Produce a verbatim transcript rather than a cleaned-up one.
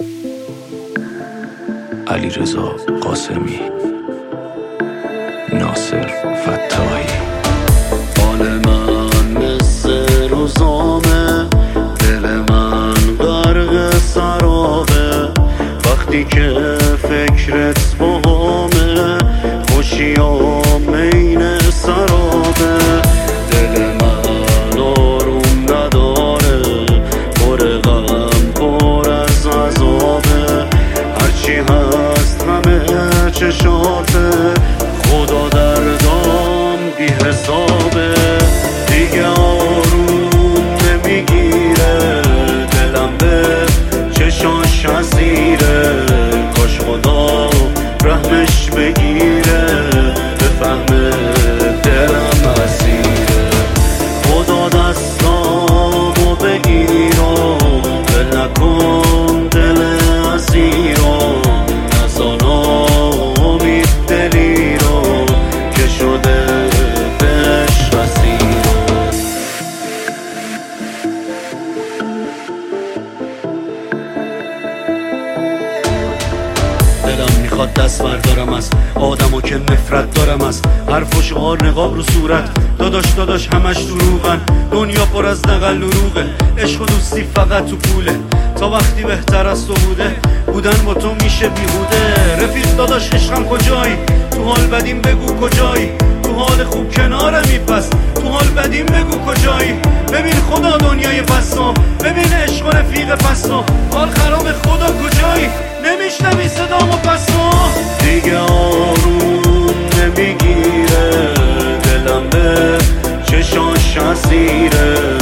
علیرضا قاسمی، ناصر فتاحی. حال من مثل روزامه، دل من غرق سرابه. وقتی که فکرت باهامه، خوشیام عین سرابه. دل من آروم نداره، پر غم پر از عذابه. هرچی هست همه چشاته، خدا دردام بی حسابه. دیگه آروم نمیگیره، دلم به چشاش اسیره. کاش خدا رحمش بگیره، بفهمه دلم اسیره. خدا دستامو بگیر و دل نکن دل اسیرو. نزان امید دلی رو که شده بهش اسیرو. دلم میخواد دست بردارم از آدمو که نفرت دارم، از حرف و شعار نقاب رو صورت. داداش داداش همش دروغن، دنیا پر از نقل دروغه. عشق و دوستی فقط تو پوله، تا وقتی بهتر از تو بوده بودن با تو میشه بیهوده. رفیق داداش عشقم کجایی؟ تو حال بدیم بگو کجایی؟ تو حال خوب کنارمی پس تو حال بدیم بگو کجایی؟ ببین خدا دنیای پسا، ببین عشق و رفیق پسا. حال خراب خدا کجایی؟ نمیشنوی صدامو پسا. دیگه آروم نمیگیره، دلم به چشاش اسیره.